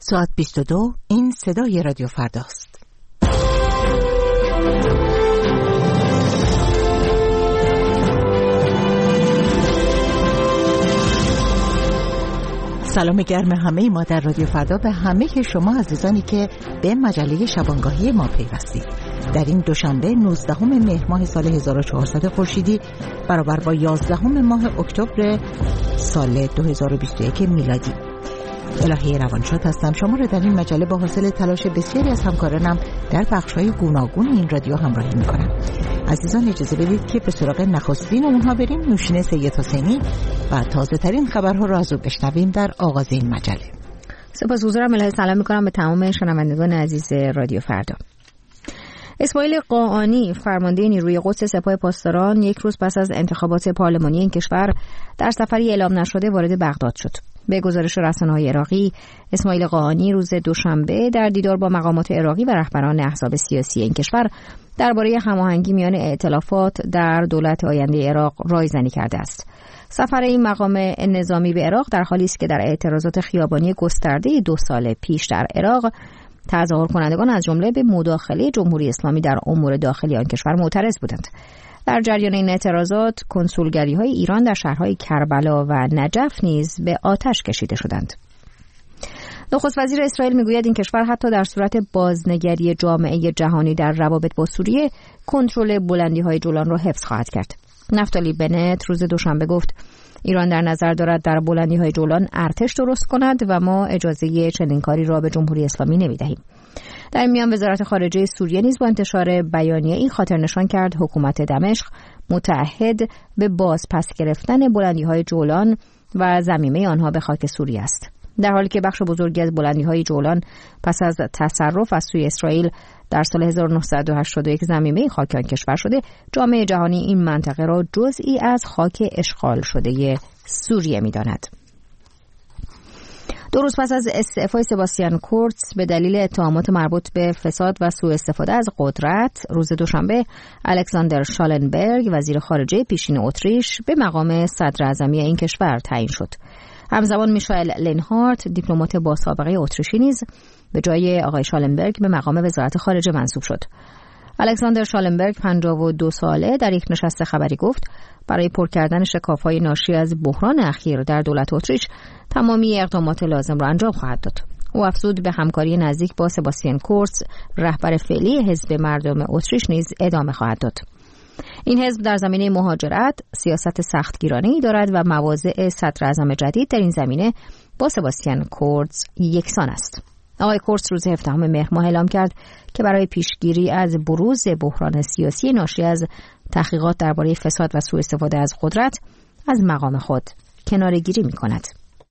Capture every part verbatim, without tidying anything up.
ساعت بیست و دو، این صدای رادیو فرداست. سلام گرم همه ما در رادیو فردا به همه شما عزیزانی که به مجله شبانگاهی ما پیوستید. در این دوشنبه نوزدهم مهر ماه سال هزار و چهارصد خورشیدی برابر با یازدهم ماه اکتبر سال دو هزار و بیست و یک میلادی. الهی روانشاد هستم. شما را در این مجله با حاصل تلاش بسیاری از همکارانم در بخش‌های گوناگون این رادیو همراهی می‌کنم. عزیزان اجازه بدید که به سراغ نخستین اونها بریم. نوشین سید حسینی و تازه ترین خبرها را از او بشنویم در آغاز این مجله. سپاسگزارم. الهی سلام می‌کنم به تمام شنوندگان عزیز رادیو فردا. اسماعیل قاآنی فرمانده نیروی قدس سپاه پاسداران یک روز پس از انتخابات پارلمانی این کشور در سفری اعلام نشده وارد بغداد شد. به گزارش رسانه‌های عراقی، اسماعیل قاآنی روز دوشنبه در دیدار با مقامات عراقی و رهبران احزاب سیاسی این کشور درباره هماهنگی میان ائتلافات در دولت آینده عراق رایزنی کرده است. سفر این مقام نظامی به عراق در حالی است که در اعتراضات خیابانی گسترده دو سال پیش در عراق تظاهر کنندگان از جمله به مداخله جمهوری اسلامی در امور داخلی آن کشور معترض بودند. در جریان این اعتراضات کنسولگری‌های ایران در شهرهای کربلا و نجف نیز به آتش کشیده شدند. نخست وزیر اسرائیل میگوید این کشور حتی در صورت بازنگری جامعه جهانی در روابط با سوریه کنترل بلندی‌های جولان را حفظ خواهد کرد. نفتالی بنت روز دوشنبه گفت ایران در نظر دارد در بلندی‌های جولان ارتش درست کند و ما اجازه چنین کاری را به جمهوری اسلامی نمی‌دهیم. در میان وزارت خارجه سوریه نیز با انتشار بیانیه این خاطر نشان کرد حکومت دمشق متعهد به باز پس گرفتن بلندی‌های جولان و ضمیمه آنها به خاک سوریه است. در حالی که بخش بزرگی از بلندی‌های جولان پس از تصرف از سوی اسرائیل در سال هزار و نهصد و هشتاد و یک ضمیمه خاک آن کشور شده، جامعه جهانی این منطقه را جزئی از خاک اشغال شده سوریه می‌داند. دو روز پس از استعفای سباستیان کورتز به دلیل اتهامات مربوط به فساد و سوء استفاده از قدرت، روز دوشنبه الکساندر شالنبرگ وزیر خارجه پیشین اتریش به مقام صدر اعظمی این کشور تعیین شد. همزمان میشائل لینهارت دیپلمات با سابقه اتریشی نیز به جای آقای شالنبرگ به مقام وزارت خارجه منصوب شد. الکساندر شالنبرگ پنجاه و دو ساله در یک نشست خبری گفت برای پر کردن شکاف‌های ناشی از بحران اخیر در دولت اتریش تمامی اقدامات لازم را انجام خواهد داد. او افزود به همکاری نزدیک با سباستیان کورتز رهبر فعلی حزب مردم اتریش نیز ادامه خواهد داد. این حزب در زمینه مهاجرت سیاست سختگیرانه‌ای دارد و مواضع صدر اعظم جدید در این زمینه با سباستیان کورتز یکسان است. آقای کورتز روز هفدهم مهر ماه اعلام کرد که برای پیشگیری از بروز بحران سیاسی ناشی از تحقیقات درباره فساد و سوء استفاده از قدرت از مقام خود کناره‌گیری می‌کند.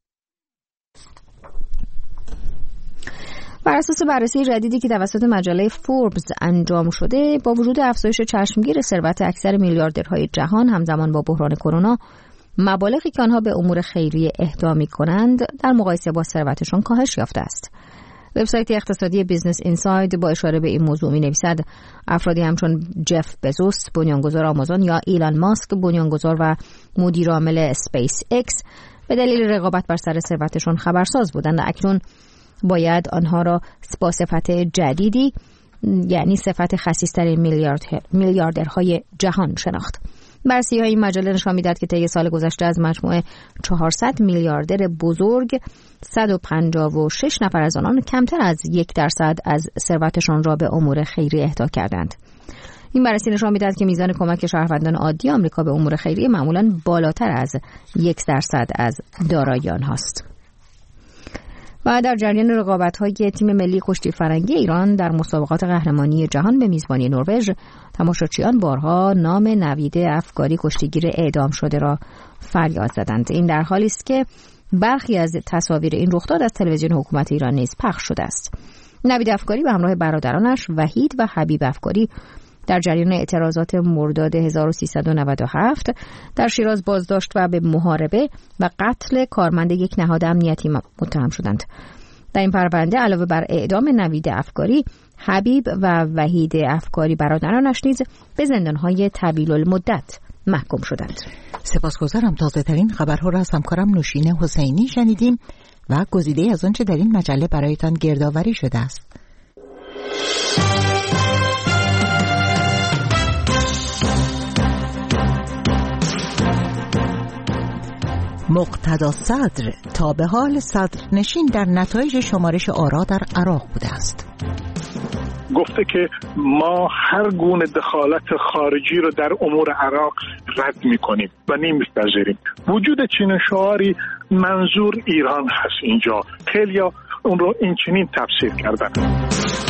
بر اساس بررسی جدیدی که توسط مجله فوربس انجام شده، با وجود افزایش چشمگیر ثروت اکثر میلیاردرهای جهان همزمان با بحران کرونا، مبالغی که آنها به امور خیریه اهدا می‌کنند در مقایسه با ثروتشان کاهش یافته است. وبسایت اقتصادی بیزنس اینساید با اشاره به این موضوع می‌نویسد افرادی همچون جف بزوس بنیانگذار آمازون یا ایلان ماسک بنیانگذار و مدیر عامل اسپیس ایکس به دلیل رقابت بر سر ثروتشان خبرساز بودند و اکنون باید آنها را با صفت جدیدی یعنی صفت خسیس‌ترین میلیارد میلیاردرهای جهان شناخت. بررسی‌های این مجله نشان می‌دهد که طی سال گذشته از مجموعه چهارصد میلیاردر بزرگ صد و پنجاه و شش نفر از آنان کمتر از یک درصد از ثروتشان را به امور خیریه اهدا کردند. این بررسی نشان می‌دهد که میزان کمک شهروندان عادی آمریکا به امور خیریه معمولاً بالاتر از یک درصد از دارایی آنهاست. و در جریان رقابت‌های تیم ملی کشتی فرنگی ایران در مسابقات قهرمانی جهان به میزبانی نروژ، تماشاچیان بارها نام نوید افکاری کشتیگیر اعدام شده را فریاد زدند. این در حالی است که برخی از تصاویر این رخداد از تلویزیون حکومت ایران نیز پخش شده است. نوید افکاری به همراه برادرانش وحید و حبیب افکاری در جریان اعتراضات مرداد هزار و سیصد و نود و هفت در شیراز بازداشت و به محاربه و قتل کارمند یک نهاد امنیتی متهم شدند. در این پرونده علاوه بر اعدام نوید افکاری، حبیب و وحید افکاری برادرانش نیز به زندانهای طویل المدت محکوم شدند. سپاسگزارم. تازه ترین خبرها را از همکارم نوشین حسینی شنیدیم و گزیده از آنچه در این مجله برایتان گردآوری شده است. مقتدا صدر تا به حال صدرنشین در نتایج شمارش آرا در عراق بوده است. گفته که ما هر گونه دخالت خارجی رو در امور عراق رد می‌کنیم و نمی‌پذیریم. وجود چنین شعاری منظور ایران هست اینجا. خیلی‌ها اون رو این چنین تفسیر کردن.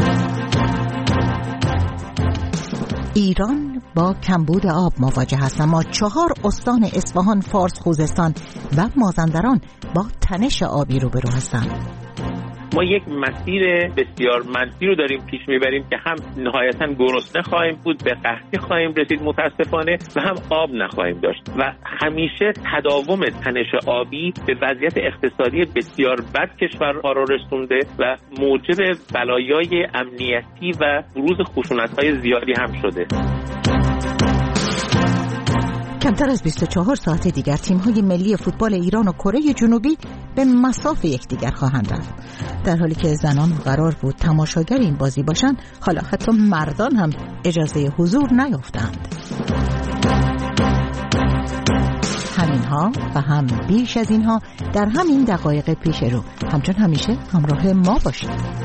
ایران با کمبود آب مواجه است، اما چهار استان اصفهان، فارس، خوزستان و مازندران با تنش آبی روبرو هستند. ما یک مسیر بسیار منفی رو داریم پیش میبریم که هم نهایتاً گرسنه خواهیم بود، به قحطی خواهیم رسید متاسفانه، و هم آب نخواهیم داشت و همیشه تداوم تنش آبی به وضعیت اقتصادی بسیار بد کشورها رو رسونده و موجب بلایای امنیتی و بروز خشونت‌های زیادی هم شده. کمتر از بیست و چهار ساعت دیگر تیم‌های ملی فوتبال ایران و کره جنوبی به مصاف یکدیگر خواهند رفت. در حالی که زنان قرار بود تماشاگر این بازی باشند، حالا حتی مردان هم اجازه حضور نیافتند. همینها و هم بیش از اینها در همین دقایق پیش رو. همچون همیشه همراه ما باشید.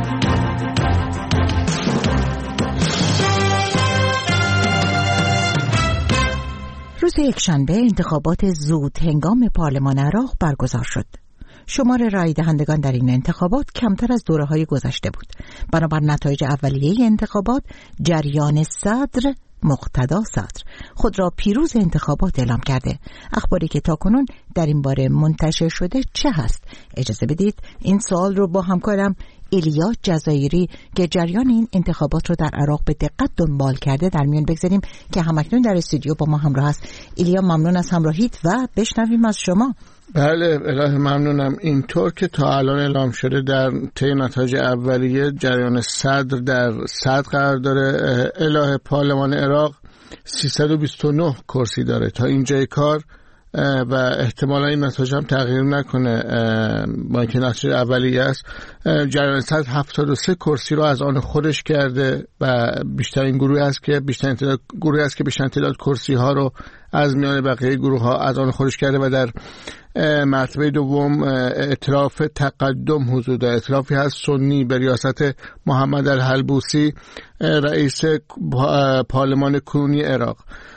روز یکشنبه انتخابات زود هنگام پارلمان عراق برگزار شد. شمار رای دهندگان در این انتخابات کمتر از دوره‌های گذشته بود. بنابر نتایج اولیه انتخابات، جریان صدر مقتدا صدر خود را پیروز انتخابات اعلام کرده. اخباری که تاکنون در این باره منتشر شده چه هست؟ اجازه بدید این سوال رو با همکارم ایلیا جزایری که جریان این انتخابات رو در عراق به دقت دنبال کرده در میان بگذاریم که همکنون در استودیو با ما همراه است. ایلیا، ممنون از همراهیت و بشنویم از شما. بله الهی ممنونم. اینطور که تا الان اعلام شده در طی نتایج اولیه، جریان صدر در صدر قرار داره. الهی پارلمان عراق سیصد و بیست و نه کرسی داره تا اینجای کار و احتمالا این نتایج هم تغییر نکنه با اینکه نتایج اولیه است. جریان صدر هفتاد و سه کرسی رو از آن خودش کرده و بیشترین گروهی است که بیشترین تعداد گروهی است که بیشترین تعداد کرسی ها رو از میان بقیه گروه ها از آن خودش کرده و در مرتبه دوم ائتلاف تقدم حضور دارد. ائتلافی هست سنی به ریاست محمد الحلبوسی رئیس پارلمان کنونی عراق.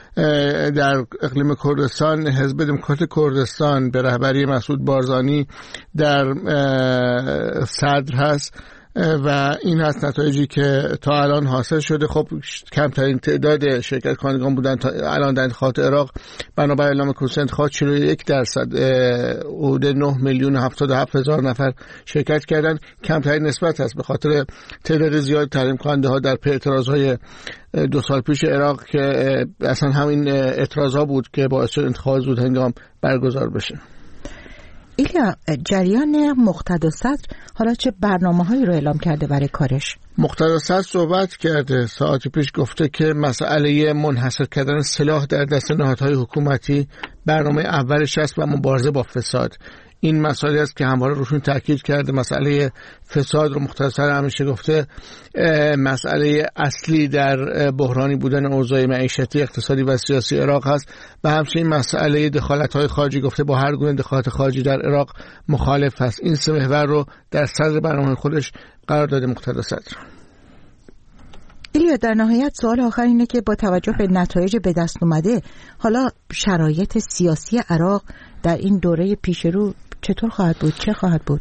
در اقلیم کردستان حزب دموکرات کردستان به رهبری مسعود بارزانی در صدر هست و این هست نتایجی که تا الان حاصل شده. خب کمترین تعداد شرکت کنندگان بودن تا الان در انتخابات عراق. بنابر اعلام کمیسیون انتخابات چهل و یک درصد حدود نه میلیون و هفتاد و هفت هزار نفر شرکت کردن. کمترین نسبت است به خاطر تعداد زیاد تحریم کننده ها در پی اعتراضهای دو سال پیش عراق که اصلا همین اعتراضها بود که باعث شد انتخابات زود هنگام برگزار بشه. ایلیا، جریان مقتدا صدر حالا چه برنامه‌هایی رو اعلام کرده برای کارش؟ مقتدا صدر صحبت کرده ساعتی پیش، گفته که مسئله منحصر کردن سلاح در دست نهادهای حکومتی برنامه اولش است و مبارزه با فساد. این مسئله است که همواره روشون تاکید کرده. مسئله فساد رو مقتدا صدر همیشه گفته مسئله اصلی در بحرانی بودن اوضاع معیشتی، اقتصادی و سیاسی عراق هست و همچنین مسئله دخالت‌های خارجی گفته با هر گونه دخالت خارجی در عراق مخالف هست. این سه محور رو در صدر برنامه خودش قرار داده مقتدا صدر. ایلیا، در نهایت سوال آخر اینه که با توجه به نتایج به دست اومده، حالا شرایط سیاسی عراق در این دوره پیش رو چطور خواهد بود؟ چه خواهد بود؟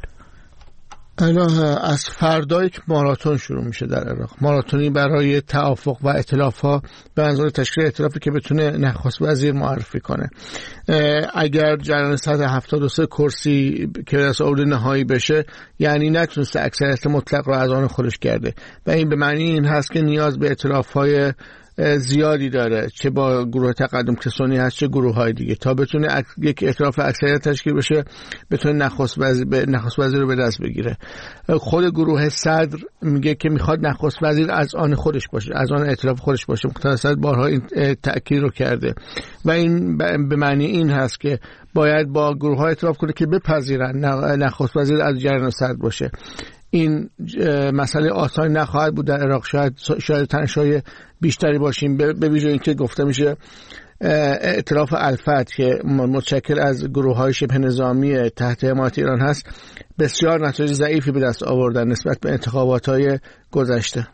الان از فردا یک ماراتون شروع میشه در عراق. ماراتونی برای توافق و ائتلاف ها به منظور تشکیل ائتلافی که بتونه نخست وزیر معرفی کنه. اگر جریان صدر هفتاد و سه کرسی که رسالت نهایی بشه، یعنی نتونسته اکثریت مطلق رو از آن خودش کرده و این به معنی این هست که نیاز به ائتلاف های زیادی داره، چه با گروه تقدم که سنی هست چه گروه های دیگه، تا بتونه یک ائتلاف اکثریت تشکیل بشه، بتونه نخست وزیر به نخست وزیر رو به دست بگیره. خود گروه صدر میگه که میخواد نخست وزیر از آن خودش باشه، از آن ائتلاف خودش باشه. مقتدی صدر بارها این تاکید رو کرده و این به معنی این هست که باید با گروه ها ائتلاف کنه که بپذیرن نخست وزیر از جریان صدر باشه. این مسئله آسان نخواهد بود در عراق. شاید شاید تنش‌های بیشتری باشیم، به ویژه اینکه گفته میشه ائتلاف الفتح که متشکل از گروه‌های شبه نظامی تحت حمایت ایران هست بسیار نتایج ضعیفی به دست آوردن نسبت به انتخابات‌های گذشته.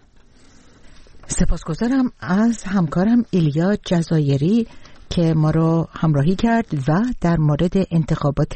سپاسگزارم از همکارم ایلیا جزایری که ما رو همراهی کرد و در مورد انتخابات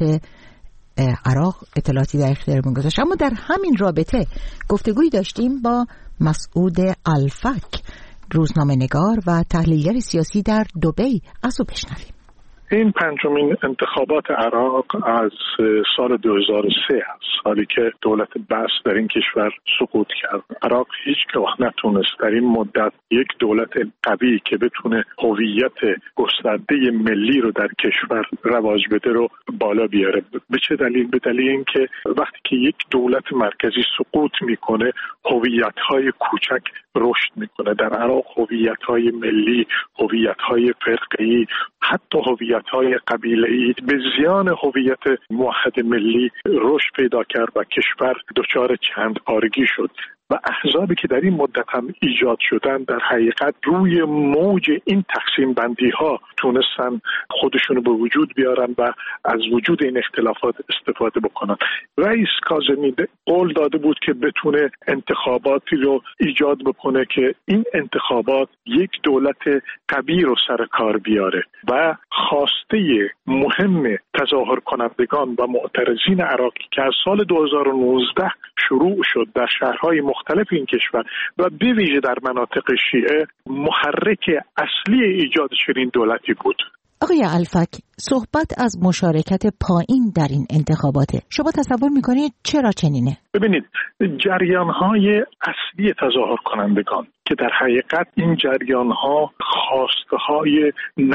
عراق اطلاعاتی در اختیارمون گذاشت. اما در همین رابطه گفتگوی داشتیم با مسعود الفک، روزنامه‌نگار و تحلیلگر سیاسی در دبی. از او بشنویم. این پنجمین انتخابات عراق از سال دو هزار و سه است، سالی که دولت بأس در این کشور سقوط کرد. عراق هیچ وقت نتونست در این مدت یک دولت قوی که بتونه هویت گسترده ملی رو در کشور رواج بده رو بالا بیاره. به چه دلیل؟ به دلیل اینکه وقتی که یک دولت مرکزی سقوط میکنه هویت‌های کوچک رشد میکنه. در عراق هویت‌های ملی، هویت‌های فرقه‌ای، حتی هویت‌های قبیله‌ای به زیان هویت موحد ملی رشد پیدا کرد و کشور دچار چند پارگی شد. و احزابی که در این مدت هم ایجاد شدن در حقیقت روی موج این تقسیم بندی ها تونستن خودشونو به وجود بیارن و از وجود این اختلافات استفاده بکنن. رئیس کاظمی قول داده بود که بتونه انتخاباتی رو ایجاد بکنه که این انتخابات یک دولت قوی رو سر کار بیاره و خواسته مهم تظاهر کنندگان و معترضین عراقی که از سال دو هزار و نوزده شروع شد در شهرهای مختلف این کشور و به ویژه در مناطق شیعه محرک اصلی ایجاد چنین دولتی بود. آقای الفک، صحبت از مشارکت پایین در این انتخاباته. شما تصور میکنید چرا چنینه؟ ببینید، جریان‌های اصلی تظاهر کنندگان که در حقیقت این جریان‌ها خواسته‌های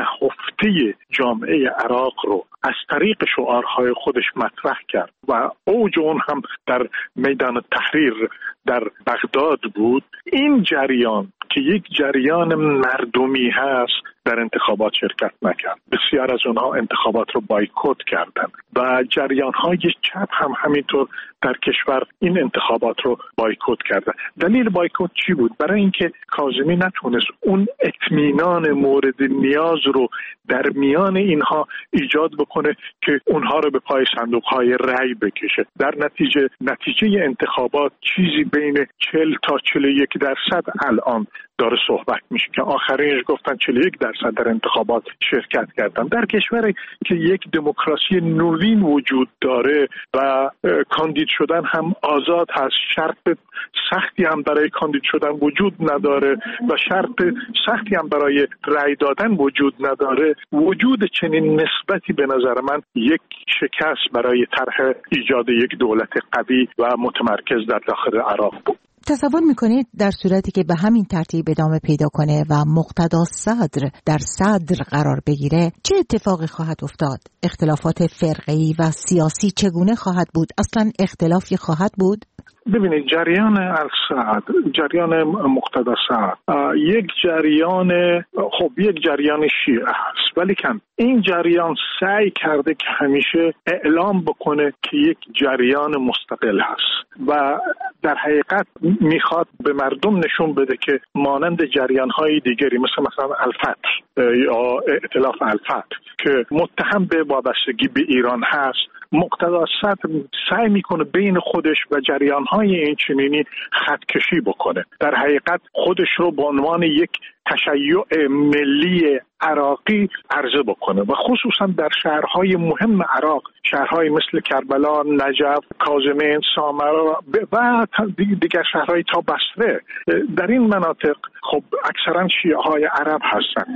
نهفته جامعه عراق رو از طریق شعارهای خودش مطرح کرد و اوج اون هم در میدان تحریر در بغداد بود. این جریان که یک جریان مردمی هست در انتخابات شرکت نکرد. بسیار از اونها انتخابات رو بایکوت کردند و جریان‌های چپ هم همینطور در کشور این انتخابات رو بایکوت کردن. دلیل بایکوت چی بود؟ برای اینکه کاظمی نتونست اون اطمینان مورد نیاز رو در میان اینها ایجاد بکنه که اونها رو به پای صندوق‌های رأی بکشه. در نتیجه نتیجه انتخابات چیزی بین چهل تا چهل و یک درصد الان داره صحبت میشه که آخرینش گفتن چهل و یک درصد در انتخابات شرکت کردن. در کشوری که یک دموکراسی نوین وجود داره و کاندید شدن هم آزاد هست، شرط سختی هم برای کاندید شدن وجود نداره و شرط سختی هم برای رأی دادن وجود نداره، وجود چنین نسبتی به نظر من یک شکست برای طرح ایجاد یک دولت قوی و متمرکز در داخل عراق بود. تصور میکنید در صورتی که به همین ترتیب ادامه پیدا کنه و مقتدی صدر در صدر قرار بگیره چه اتفاقی خواهد افتاد؟ اختلافات فرقه‌ای و سیاسی چگونه خواهد بود؟ اصلا اختلافی خواهد بود؟ ببینید، جریان السعد، جریان مقتدی صدر یک جریان خب یک جریان شیعه هست، ولی کم این جریان سعی کرده که همیشه اعلام بکنه که یک جریان مستقل هست و در حقیقت میخواد به مردم نشون بده که مانند جریان‌های دیگری مثل مثلا الفتح یا ائتلاف الفتح که متهم به وابستگی به ایران هست، مقتدی صدر سعی میکنه بین خودش و جریان‌های این چنینی خطکشی بکنه. در حقیقت خودش رو به عنوان یک تشیع ملی عراقی عرضه بکنه و خصوصا در شهرهای مهم عراق، شهرهای مثل کربلا، نجف، کاظمین، سامرا و دیگر شهرهای تا بصره. در این مناطق خب اکثرا شیعه های عرب هستند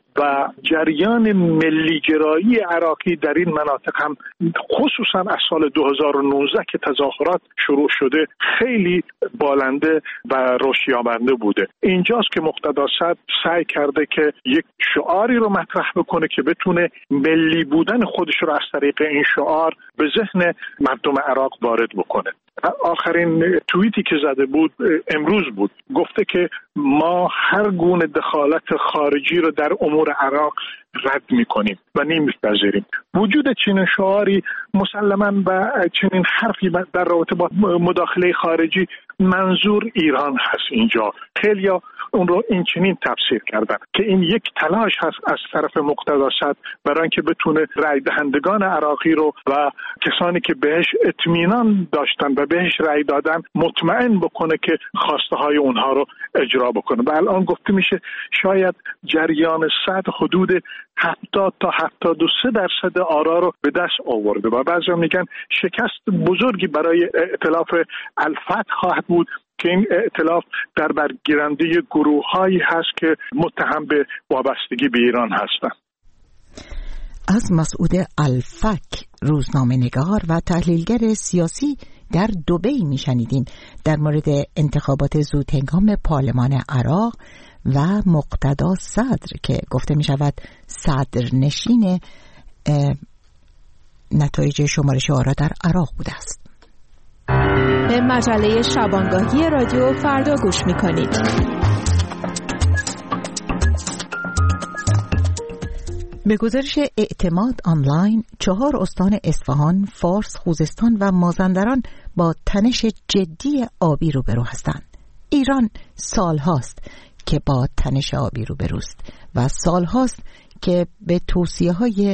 و جریان ملیگرایی عراقی در این مناطق هم خصوصا از سال دو هزار و نوزده که تظاهرات شروع شده خیلی بالنده و رشدیابنده بوده. اینجاست که مقتدا صدر سعی کرده که یک شعاری رو مطرح بکنه که بتونه ملی بودن خودش رو از طریق این شعار به ذهن مردم عراق وارد بکنه. آخرین توییتی که زده بود امروز بود، گفته که ما هر گونه دخالت خارجی رو در امور عراق رد میکنیم و نمیپذیریم. وجود چنین شعاری مسلماً و چنین حرفی در رابطه با مداخله خارجی منظور ایران هست. اینجا خیلیا اون رو این چنین تفسیر کردن که این یک تلاش هست از طرف مقتدا صدر برای اینکه بتونه رای دهندگان عراقی رو و کسانی که بهش اطمینان داشتن و بهش رای دادن مطمئن بکنه که خواسته های اونها رو اجرا بکنه. و الان گفته میشه شاید جریان صدر حدود هفتاد تا هفتاد و سه درصد آرا رو به دست آورده و بعضی میگن شکست بزرگی برای ائتلاف الفتح خواهد بود که این ائتلاف در برگیرنده گروه‌هایی هست که متهم به وابستگی به ایران هستند. از مسعود الفک، روزنامه‌نگار و تحلیلگر سیاسی در دبی میشنیدیم در مورد انتخابات زودهنگام پارلمان عراق و مقتدا صدر که گفته می شود صدرنشین نتایج شمارش آرا در عراق بوده است. به مجله شبانگاهی رادیو فردا گوش می کنید. به گزارش اعتماد آنلاین، چهار استان اصفهان، فارس، خوزستان و مازندران با تنش جدی آبی روبرو هستند. ایران سالهاست که با تنش آبی روبروست و سالهاست که به توصیه‌های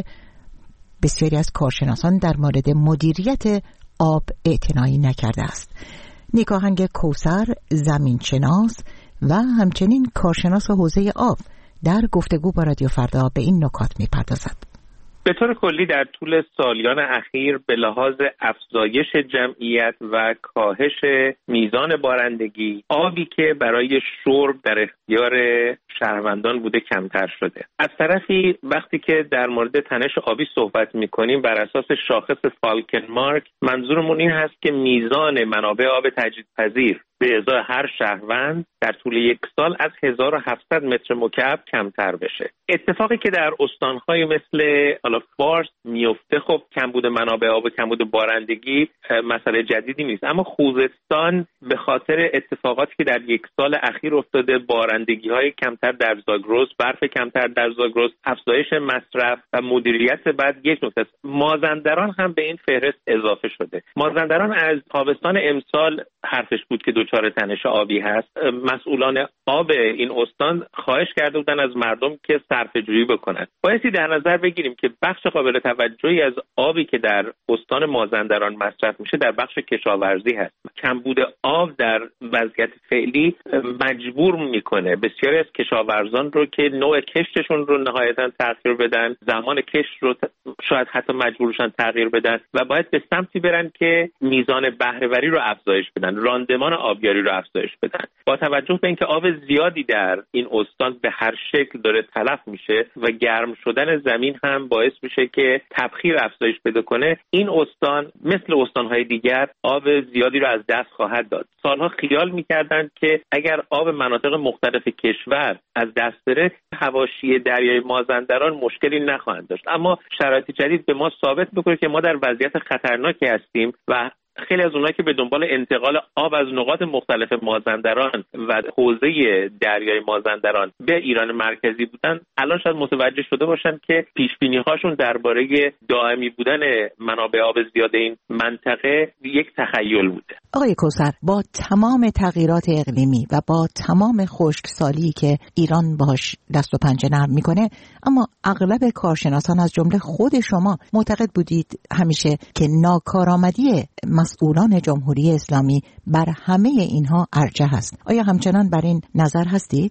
بسیاری از کارشناسان در مورد مدیریت آب اعتنایی نکرده است. نیکاهنگ کوثر، زمینشناس و همچنین کارشناس حوزه آب در گفتگو با رادیو فردا به این نکات می‌پردازد. به طور کلی در طول سالیان اخیر به لحاظ افزایش جمعیت و کاهش میزان بارندگی، آبی که برای شرب در اختیار شهروندان بوده کمتر شده. از طرفی وقتی که در مورد تنش آبی صحبت می‌کنیم بر اساس شاخص فالکنمارک، منظورمون این هست که میزان منابع آب تجدیدپذیر به ازای هر شهروند در طول یک سال از هزار و هفتصد متر مکعب کمتر بشه. اتفاقی که در استان‌های مثل حالا فارس میفته، خب کمبود منابع آب و کمبود بارندگی مسئله جدیدی نیست، اما خوزستان به خاطر اتفاقاتی که در یک سال اخیر افتاده، بارندگی‌های کمتر در زاگرس، برف کمتر در زاگرس، افزایش مصرف و مدیریت بد یک نکته است. مازندران هم به این فهرست اضافه شده. مازندران از تابستان امسال حرفش بود که دچار تنش آبی هست. مسئولان آب این استان خواهش کرده بودن از مردم که صرفه‌جویی بکنند. بایستی در نظر بگیریم که بخش قابل توجهی از آبی که در استان مازندران مصرف میشه در بخش کشاورزی هست. کمبود آب در وضعیت فعلی مجبور میکنه بسیاری از کشاورزان رو که نوع کشتشون رو نهایتا تغییر بدن، زمان کشت رو شاید حتی مجبورشن تغییر بدن و باید به سمتی برن که میزان بهره‌وری رو افزایش بدن، راندمان آبیاری رو افزایش بدن. با توجه به اینکه آب زیادی در این استان به هر شکل داره تلف میشه و گرم شدن زمین هم باعث میشه که تبخیر افزایش پیدا کنه، این استان مثل استانهای دیگر آب زیادی رو از دست خواهد داد. سالها خیال میکردند که اگر آب مناطق مختلف کشور از دست بره، حواشی دریای مازندران مشکلی نخواهند داشت، اما شرایط جدید به ما ثابت میکنه که ما در وضعیت خطرناکی هستیم و خیلی از اونایی که به دنبال انتقال آب از نقاط مختلف مازندران و حوزه دریای مازندران به ایران مرکزی بودن، الان شاید متوجه شده باشن که پیشبینی هاشون درباره دائمی بودن منابع آب زیاد این منطقه یک تخیل بوده. آقای کوثر، با تمام تغییرات اقلیمی و با تمام خشکسالی که ایران باش دست و پنجه نرم میکنه، اما اغلب کارشناسان از جمله خود شما معتقد بودید همیشه که ناکارآمدی مسئولان جمهوری اسلامی بر همه اینها ارجح است. آیا همچنان بر این نظر هستید؟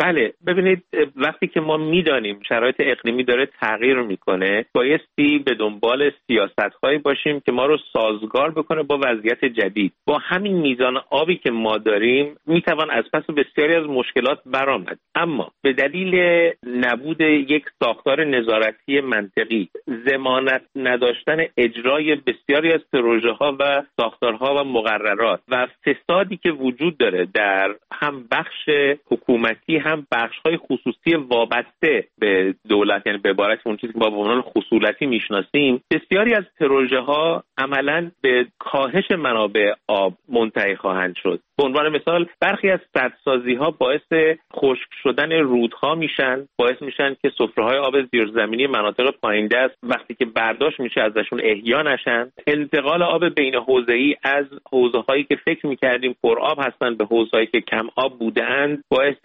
بله، ببینید وقتی که ما میدانیم شرایط اقلیمی داره تغییر میکنه، بایستی به دنبال سیاست‌هایی باشیم که ما رو سازگار بکنه با وضعیت جدید. با همین میزان آبی که ما داریم میتوان از پس بسیاری از مشکلات برآمد، اما به دلیل نبود یک ساختار نظارتی منطقی، ضمانت نداشتن اجرای بسیاری از پروژه‌ها و ساختارها و مقررات و فسادی که وجود داره در هم بخش حکومتی هم بخش‌های خصوصی وابسته به دولت، یعنی به عبارت اون چیزی که ما به عنوان خصولتی میشناسیم، بسیاری از پروژه‌ها عملاً به کاهش منابع آب منتهی خواهند شد. به عنوان مثال برخی از سدسازی‌ها باعث خشک شدن رودها میشن، باعث میشن که سفره‌های آب زیرزمینی مناطق پایین‌دست وقتی که برداشت میشه ازشون احیا نشن. انتقال آب بین حوزه‌ای از حوزه‌هایی که فکر می‌کردیم پرآب هستن به حوزه‌هایی که کم آب بودند باعث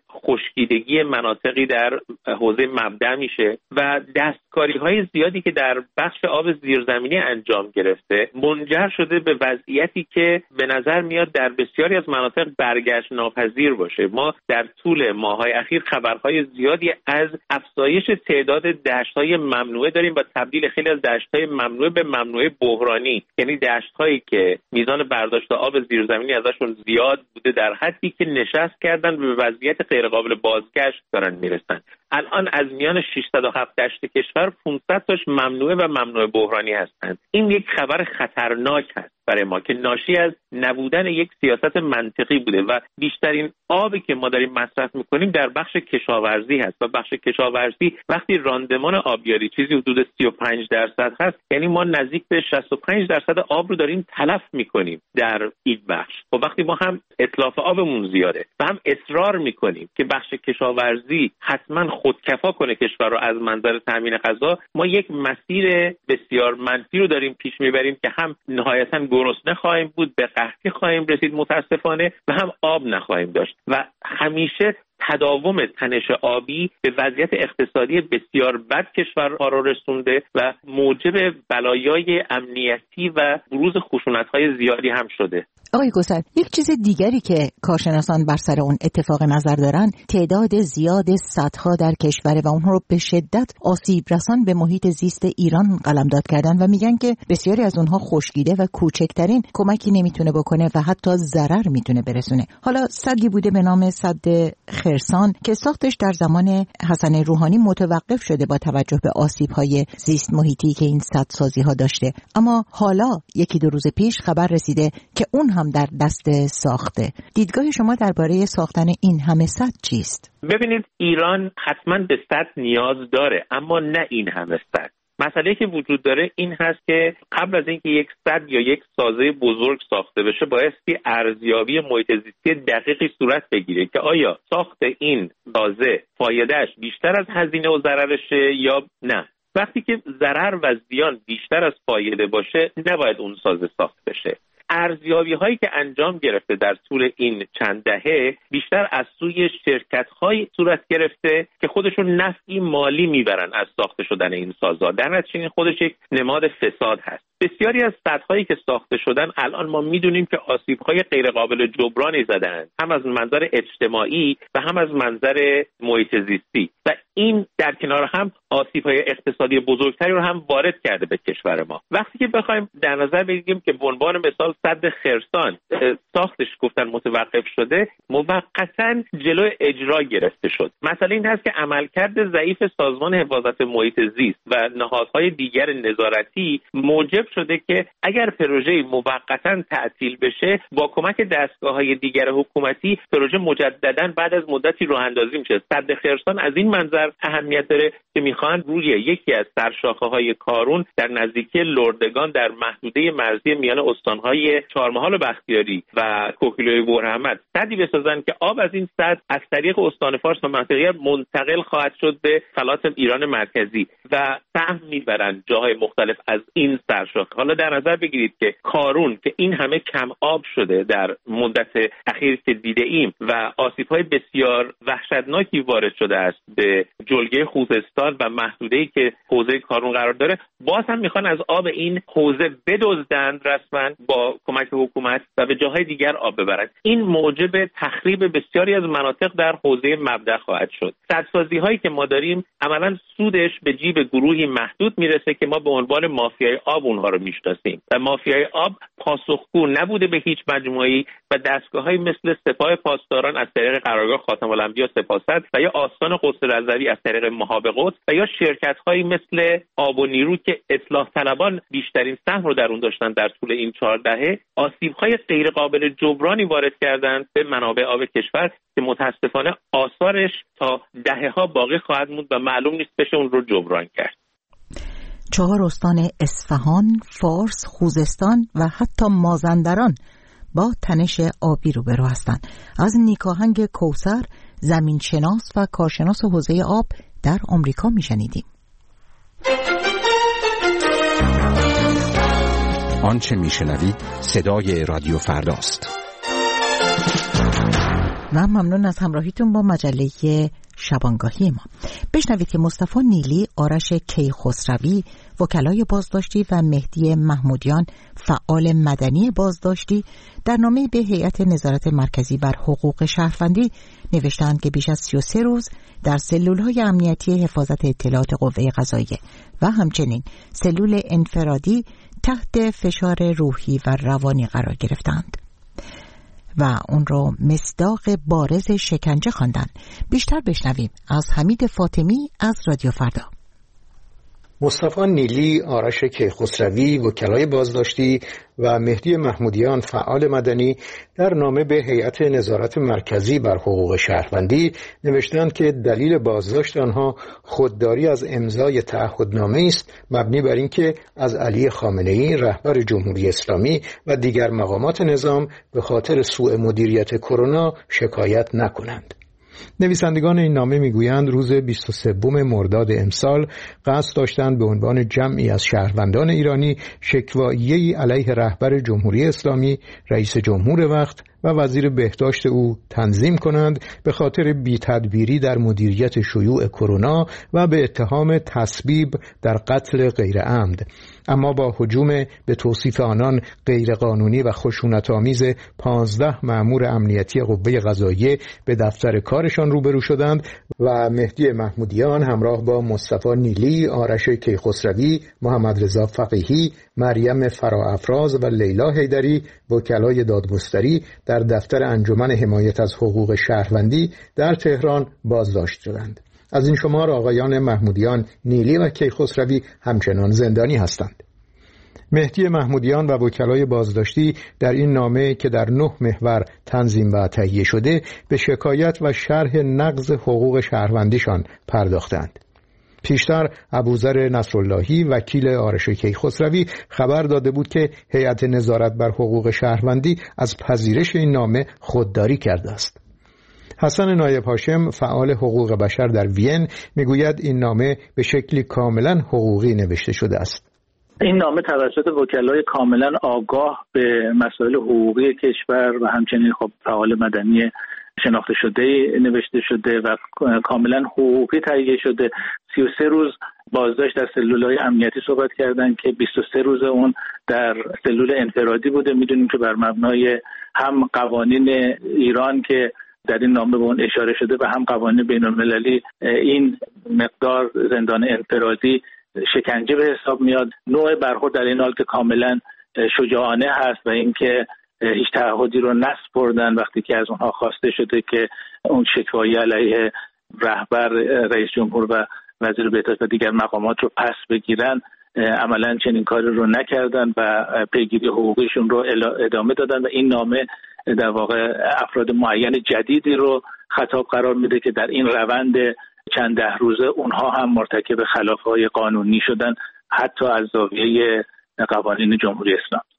خشکیدگی مناطقی در حوزه مبدأ میشه و دستکاری‌های زیادی که در بخش آب زیرزمینی انجام گرفته منجر شده به وضعیتی که به نظر میاد در بسیاری از مناطق برگشت ناپذیر باشه. ما در طول ماه‌های اخیر خبرهای زیادی از افزایش تعداد دشت‌های ممنوعه داریم و تبدیل خیلی از دشت‌های ممنوعه به ممنوعه بحرانی، یعنی دشت‌هایی که میزان برداشت آب زیرزمینی ازشون زیاد بوده در حدی که نشست کردن به وضعیت غیرقابل بازگشت دارن میرسن. الان از میان ششصد و هفت دشت کشور پانصد تاش ممنوعه و ممنوعه بحرانی هستند. این یک خبر خطرناک هست برای ما که ناشی از نبودن یک سیاست منطقی بوده و بیشترین آبی که ما داریم مصرف میکنیم در بخش کشاورزی هست و بخش کشاورزی وقتی راندمان آبیاری چیزی حدود سی و پنج درصد هست، یعنی ما نزدیک به شصت و پنج درصد آب رو داریم تلف میکنیم در این بخش. و وقتی ما هم اتلاف آبمون زیاده و هم اصرار میکنیم که بخش کشاورزی حتما خودکفا کنه کشور رو از منظر تامین غذا، ما یک مسیر بسیار منفی رو داریم پیش میبریم که هم نهایتاً گرسنه خواهیم بود، به قحطی خواهیم رسید متاسفانه و هم آب نخواهیم داشت و همیشه تداوم تنش آبی به وضعیت اقتصادی بسیار بد کشورها را رسونده و موجب بلایای امنیتی و بروز خشونت‌های زیادی هم شده. آقای گوسر، یک چیز دیگری که کارشناسان بر سر اون اتفاق نظر دارن تعداد زیاد سدها در کشور و اونها رو به شدت آسیب رسان به محیط زیست ایران قلمداد کردن و میگن که بسیاری از اونها خشکیده و کوچکترین کمکی نمیتونه بکنه و حتی ضرر میتونه برسونه. حالا سدی بوده به نام سد خرسان که ساختش در زمان حسن روحانی متوقف شده با توجه به آسیب‌های زیست محیطی که این سدسازی‌ها داشته، اما حالا یکی دو روز پیش خبر رسیده که اون هم در دست ساخته. دیدگاه شما درباره ساختن این همه سد چیست؟ ببینید، ایران حتما به سد نیاز داره، اما نه این همه سد. مسئله که وجود داره این هست که قبل از اینکه یک سد یا یک سازه بزرگ ساخته بشه بایستی ارزیابی محیط زیستی دقیقی صورت بگیره که آیا ساخت این سازه فایدهش بیشتر از هزینه و ضررشه یا نه. وقتی که ضرر و زیان بیشتر از فایده باشه نباید اون سازه ساخت بشه. ارزیابی هایی که انجام گرفته در طول این چند دهه بیشتر از سوی شرکت های صورت گرفته که خودشون نفعی مالی میبرن از ساخته شدن این سازا، در نتیجه این خودش یک نماد فساد هست. بسیاری از سدهایی که ساخته شدن الان ما میدونیم که آسیب‌های غیر قابل جبرانی زدن، هم از منظر اجتماعی و هم از منظر محیط زیستی، و این در کنار هم آسیب‌های اقتصادی بزرگتری رو هم وارد کرده به کشور ما. وقتی که بخوایم در نظر بگیریم که به عنوان مثال سد خرسان ساختش گفتن متوقف شده، موقتاً جلوی اجرا گرفته شد. مسئله این هست که عملکرد ضعیف سازمان حفاظت محیط زیست و نهادهای دیگر نظارتی موجب شده که اگر پروژه موقتاً تعطیل بشه با کمک دستگاه‌های دیگر حکومتی پروژه مجدداً بعد از مدتی راه اندازی میشه. سد خرسان از این منظر اهمیت داره که میخوان روی یکی از سرشاخه‌های کارون در نزدیکی لردگان در محدوده مرزی میان استان‌های چهارمحال و بختیاری و کوکیلوی بورحمد سدی بسازن که آب از این سد از طریق استان فارس و منطقه منتقل خواهد شد به فلات ایران مرکزی و سهم میبرن جاهای مختلف از این سرشاخه رو حالا در نظر بگیرید که کارون که این همه کم آب شده در مدت اخیر که دیده ایم و آسیب‌های بسیار وحشتناکی وارد شده است به جلگه خوزستان و محدوده‌ای که حوزه کارون قرار داره، باز هم میخوان از آب این حوزه بدزدند رسما با کمک حکومت و به جاهای دیگر آب ببرند. این موجب تخریب بسیاری از مناطق در حوزه مبدا خواهد شد. سدسازی هایی که ما داریم عملاً سودش به جیب گروهی محدود میرسه که ما به عنوان مافیای آب اونها رو میشناسیم و مافیای آب پاسخگو نبوده به هیچ مجموعه‌ای و دستگاه‌هایی مثل سپاه پاسداران از طریق قرارگاه خاتم الانبیا سپاست و یا آستان قدس رضوی از طریق مهاب قدس و یا شرکت‌هایی مثل آب و نیرو که اصلاح طلبان بیشترین سهم رو در اون داشتن در طول این چهار دهه، آسیب‌های غیر قابل جبرانی وارد کردند به منابع آب کشور که متاسفانه آثارش تا دهه‌ها باقی خواهد موند و معلوم نیست بشه اون رو جبران کرد. چهار استان اصفهان، فارس، خوزستان و حتی مازندران با تنش آبی روبرو هستند. از نیکاهنگ کوثر، زمینشناس و کارشناس حوزه آب در آمریکا میشنیدیم. آنچه میشنوید صدای رادیو فرداست. و ممنون از همراهیتون با مجله شبانگاهی ما. بشنوید که مصطفی نیلی، آرش کیخسروی وکلای بازداشتی و مهدی محمودیان فعال مدنی بازداشتی در نامه به هیئت نظارت مرکزی بر حقوق شهروندی نوشتند که بیش از سی و سه روز در سلول‌های امنیتی حفاظت اطلاعات قوه قضاییه و همچنین سلول انفرادی تحت فشار روحی و روانی قرار گرفتند و اون رو مصداق بارز شکنجه خواندن. بیشتر بشنویم از حمید فاطمی از رادیو فردا. مصطفی نیلی، آرش کیخسروی وکلای بازداشتی و مهدی محمودیان فعال مدنی در نامه به هیئت نظارت مرکزی بر حقوق شهروندی نوشتند که دلیل بازداشت آنها خودداری از امضای تعهدنامه است مبنی بر اینکه از علی خامنه‌ای رهبر جمهوری اسلامی و دیگر مقامات نظام به خاطر سوء مدیریت کرونا شکایت نکنند. نویسندگان این نامه میگویند روز بیست و سوم مرداد امسال قصد داشتند به عنوان جمعی از شهروندان ایرانی شکوایه‌ای علیه رهبر جمهوری اسلامی، رئیس جمهور وقت و وزیر بهداشت او تنظیم کنند به خاطر بی‌تدبیری در مدیریت شیوع کرونا و به اتهام تسبیب در قتل غیر عمد. اما با هجوم به توصیف آنان غیرقانونی و خشونت‌آمیز پانزده مأمور امنیتی قوه قضاییه به دفتر کارشان روبرو شدند و مهدی محمودیان همراه با مصطفی نیلی، آرش کیخسروی، محمد رضا فقیهی، مریم فراافراز و لیلا حیدری وکلای دادگستری در دفتر انجمن حمایت از حقوق شهروندی در تهران بازداشت شدند. از این شمار آقایان محمودیان، نیلی و کیخسروی همچنان زندانی هستند. مهدی محمودیان و وکلای بازداشتی در این نامه که در نه محور تنظیم و تهیه شده به شکایت و شرح نقض حقوق شهروندیشان پرداختند. پیشتر ابوذر نصراللهی وکیل آرش کیخسروی خبر داده بود که هیئت نظارت بر حقوق شهروندی از پذیرش این نامه خودداری کرده است. حسن نایب هاشم فعال حقوق بشر در وین میگوید این نامه به شکلی کاملا حقوقی نوشته شده است. این نامه توسط وکلای کاملا آگاه به مسائل حقوقی کشور و همچنین خب فعال مدنی شناخته شده نوشته شده و کاملا حقوقی تهیه شده. سی و سه روز بازداشت در سلول‌های امنیتی صحبت کردن که بیست و سه روز اون در سلول انفرادی بوده. میدونیم که بر مبنای هم قوانین ایران که در این نامه به اون اشاره شده و هم قوانین بین‌المللی این مقدار زندان انفرادی شکنجه به حساب میاد. نوع برخورد در این حال که کاملا شجاعانه هست و اینکه هیچ تعهدی رو نسپردن وقتی که از اونها خواسته شده که اون شکوایی علیه رهبر، رئیس جمهور و وزیر بهداشت و دیگر مقامات رو پس بگیرن، عملا چنین کاری رو نکردن و پیگیری حقوقشون رو ادامه دادن و این نامه در واقع افراد معین جدیدی رو خطاب قرار میده که در این روند چند ده روزه اونها هم مرتکب خلاف‌های قانونی شدن، حتی از زاویه قوانین جمهوری اسلامی.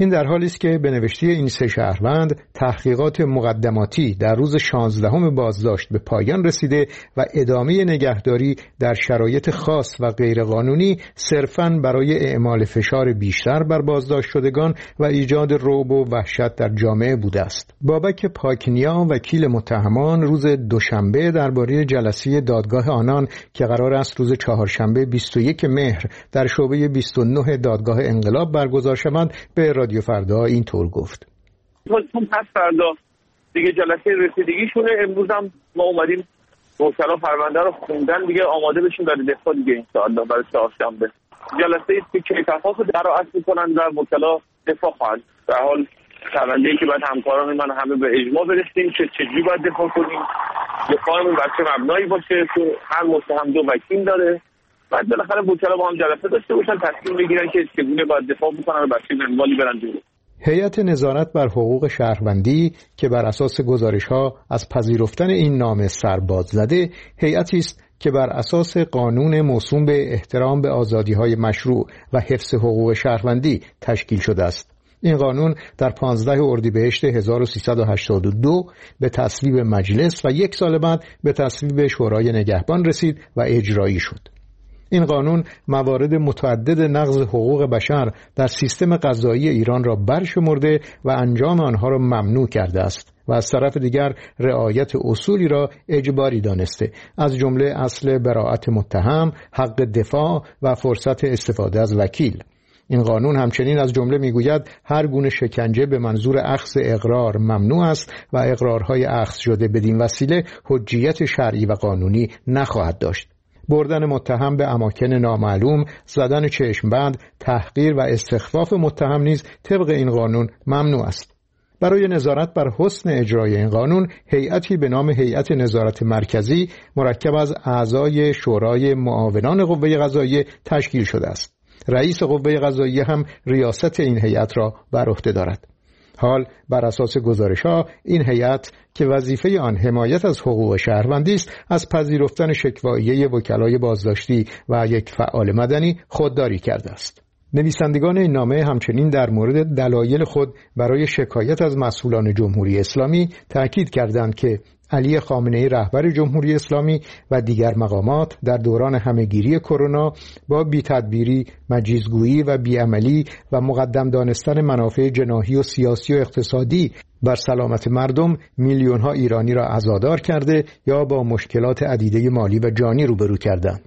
این در حالی است که به نوشته این سه شهروند تحقیقات مقدماتی در روز شانزدهم بازداشت به پایان رسیده و ادامه نگهداری در شرایط خاص و غیرقانونی صرفاً برای اعمال فشار بیشتر بر بازداشت شدگان و ایجاد رعب و وحشت در جامعه بوده است. بابک پاکنیا وکیل متهمان روز دوشنبه درباره جلسه دادگاه آنان که قرار است روز چهارشنبه بیست و یک مهر در شعبه بیست و نه دادگاه انقلاب برگزار شود به رادیو فردا اینطور گفت: چون پس فردا دیگه جلسه رسیدگیشونه، امروز هم ما اومدیم وکلا پرونده رو خوندن، دیگه آماده بشیم برای دفاع دیگه ان شاء الله برای چهارشنبه. جلسه است که کیفرها رو درآت میکنن و وکلا دفاع خواهند. در حال شنونده‌ای که باید همکاران من همه به اجماع برسیم که چجوری باید دفاع کنیم، دفاعمون بر چه مبنایی باشه که هر متهم دو وکیل داره. بعد بالاخره وکلا با هم جلسه داشته باشن، تصمیم بگیرن که چگونه باید دفاع بکنن و بر چه منوالی برن جلو. هیئت نظارت بر حقوق شهروندی که بر اساس گزارش‌ها از پذیرفتن این نامه سرباز زده، هیئتی است که بر اساس قانون موسوم به احترام به آزادی‌های مشروع و حفظ حقوق شهروندی تشکیل شده است. این قانون در پانزدهم اردیبهشت هزار و سیصد و هشتاد و دو به تصویب مجلس و یک سال بعد به تصویب شورای نگهبان رسید و اجرایی شد. این قانون موارد متعدد نقض حقوق بشر در سیستم قضایی ایران را برشمرده و انجام آنها را ممنوع کرده است و از طرف دیگر رعایت اصولی را اجباری دانسته، از جمله اصل براءت متهم، حق دفاع و فرصت استفاده از وکیل. این قانون همچنین از جمله میگوید هر گونه شکنجه به منظور اخذ اقرار ممنوع است و اقرارهای اخذ شده بدین وسیله حجیت شرعی و قانونی نخواهد داشت. بردن متهم به اماکن نامعلوم، زدن چشمبند، تحقیر و استخفاف متهم نیز طبق این قانون ممنوع است. برای نظارت بر حسن اجرای این قانون، هیئتی به نام هیئت نظارت مرکزی مرکب از اعضای شورای معاونان قوه قضاییه تشکیل شده است. رئیس قوه قضاییه هم ریاست این هیئت را بر عهده دارد. حال بر اساس گزارش‌ها این هیئت که وظیفه آن حمایت از حقوق شهروندی است، از پذیرفتن شکواییه وکلای بازداشتی و یک فعال مدنی خودداری کرده است. نویسندگان این نامه همچنین در مورد دلایل خود برای شکایت از مسئولان جمهوری اسلامی تأکید کردند که علی خامنه‌ای رهبر جمهوری اسلامی و دیگر مقامات در دوران همهگیری کرونا با بی‌تدبیری، مجیزگویی و بیعملی و مقدم دانستن منافع جناحی و سیاسی و اقتصادی بر سلامت مردم میلیون‌ها ایرانی را عزادار کرده یا با مشکلات عدیده مالی و جانی روبرو کردند.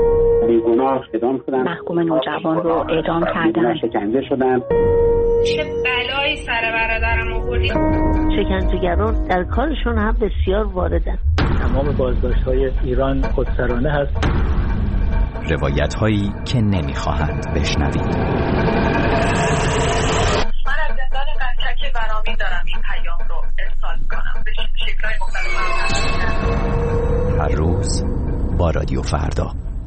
محکوم نوجوان رو اعدام کردن، شکنجه شدن. چه بلایی سر برادرم آوردید. شکنجهگران در کارشون هم بسیار واردن. تمام بازداشت‌های ایران خودسرانه هست. روایت هایی که نمیخواهند بشنوید. من از زندان قنچک برامی دارم این پیام رو ارسال کنم به شکل‌های مختلف. هر روز با رادیو فردا.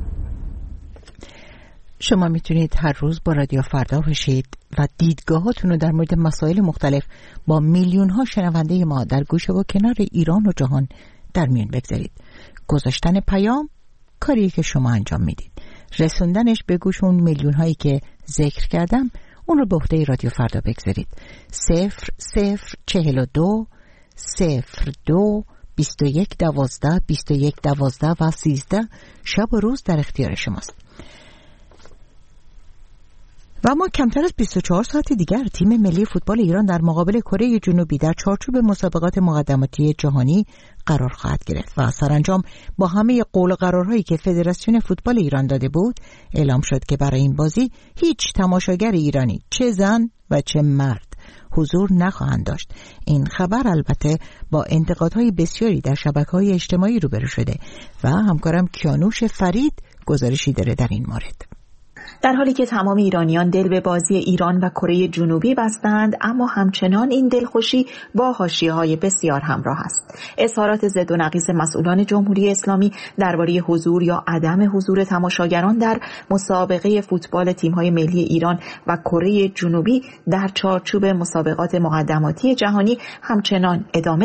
شما میتونید هر روز با رادیو فردا بشید و دیدگاهاتون رو در مورد مسائل مختلف با میلیون ها شنونده ما در گوشه و کنار ایران و جهان در میان بگذارید. گذاشتن پیام کاریه که شما انجام میدید. رسوندنش به گوش اون میلیون هایی که ذکر کردم، اون رو به عهده رادیو فردا بگذارید. صفر صفر چهل و دو صفر دو بیست و یک دوازده بیست و یک دوازده و سیزده شب و روز در اختیار شماست. و ما کمتر از بیست و چهار ساعت دیگر تیم ملی فوتبال ایران در مقابل کره جنوبی در چارچوب مسابقات مقدماتی جهانی قرار خواهد گرفت و سرانجام با همه قول و قرارهایی که فدراسیون فوتبال ایران داده بود، اعلام شد که برای این بازی هیچ تماشاگر ایرانی، چه زن و چه مرد، حضور نخواهند داشت. این خبر البته با انتقادهای بسیاری در شبکه‌های اجتماعی روبرو شده و همکارم کیانوش فرید گزارشی داره در این مورد. در حالی که تمام ایرانیان دل به بازی ایران و کره جنوبی بستند، اما همچنان این دلخوشی با حاشیه‌های بسیار همراه است. اظهارات ضد و نقیض مسئولان جمهوری اسلامی درباره حضور یا عدم حضور تماشاگران در مسابقه فوتبال تیم‌های ملی ایران و کره جنوبی در چارچوب مسابقات مقدماتی جهانی همچنان ادامه دارد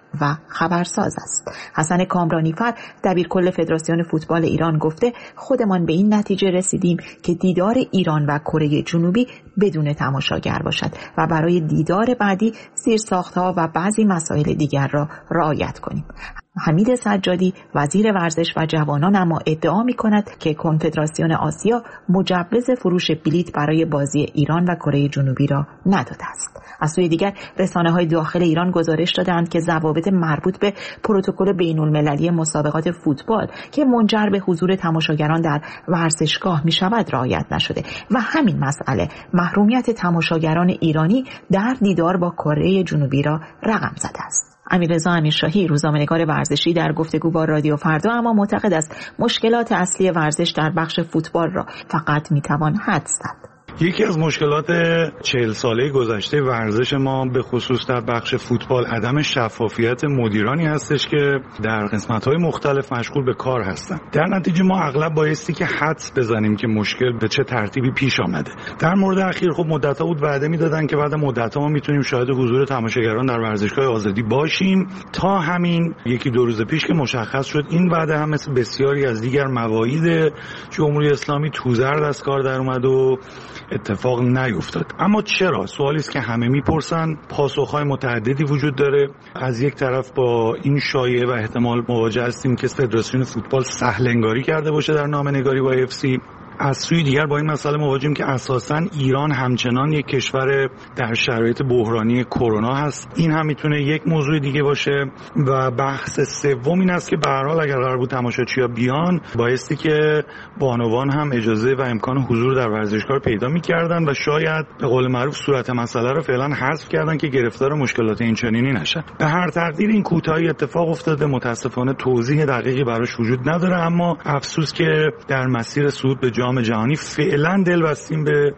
و خبرساز است. حسن کامرانیفر دبیرکل فدراسیون فوتبال ایران گفته خودمان به این نتیجه رسیدیم که دیدار ایران و کره جنوبی بدون تماشاگر باشد و برای دیدار بعدی زیرساخت‌ها و بعضی مسائل دیگر را رعایت کنیم. حمید سجادی وزیر ورزش و جوانان اما ادعا می‌کند که کنفدراسیون آسیا مجوز فروش بلیط برای بازی ایران و کره جنوبی را نداده است. از سوی دیگر رسانه‌های داخل ایران گزارش دادند که ضوابط مربوط به پروتکل بین‌المللی مسابقات فوتبال که منجر به حضور تماشاگران در ورزشگاه می‌شود رعایت نشده و همین مسئله محرومیت تماشاگران ایرانی در دیدار با کره جنوبی را رقم زده است. امیررضا امیرشاهی روزنامه‌نگار ورزشی در گفتگو با رادیو فردا اما معتقد است مشکلات اصلی ورزش در بخش فوتبال را فقط میتوان حدس زد. یکی از مشکلات چهل ساله گذشته ورزش ما به خصوص در بخش فوتبال عدم شفافیت مدیرانی هستش که در قسمت‌های مختلف مشغول به کار هستند. در نتیجه ما اغلب بایستی که حدس بزنیم که مشکل به چه ترتیبی پیش آمده. در مورد اخیر خب مدت‌ها بود وعده می‌دادن که بعد مدت‌ها ما می‌تونیم شاهد حضور تماشاگران در ورزشگاه آزادی باشیم. تا همین یکی دو روز پیش که مشخص شد این وعده هم مثل بسیاری از دیگر مواعید جمهوری اسلامی توزرد از کار در اومد و اتفاق نیفتاد. اما چرا؟ سوالی است که همه میپرسن. پاسخهای متعددی وجود داره. از یک طرف با این شایعه و احتمال مواجه هستیم که فدراسیون فوتبال سهل انگاری کرده باشه در نامه‌نگاری با اف سی. از سوی دیگر با این مسئله مواجهیم که اساساً ایران همچنان یک کشور در شرایط بحرانی کرونا هست. این هم میتونه یک موضوع دیگه باشه. و بحث سوم این است که به هر حال اگر قرار بود تماشاچی‌ها بیان بایستی که بانوان هم اجازه و امکان حضور در ورزشگاه پیدا می‌کردن و شاید به قول معروف صورت مسئله رو فعلا حذف کردن که گرفتار مشکلات اینچنینی نشن. به هر تقدیر این کوتاهی اتفاق افتاده. متاسفانه توضیح دقیقی براش وجود نداره، اما افسوس که در مسیر صعود به جام جهانی فعلا دل بستیم به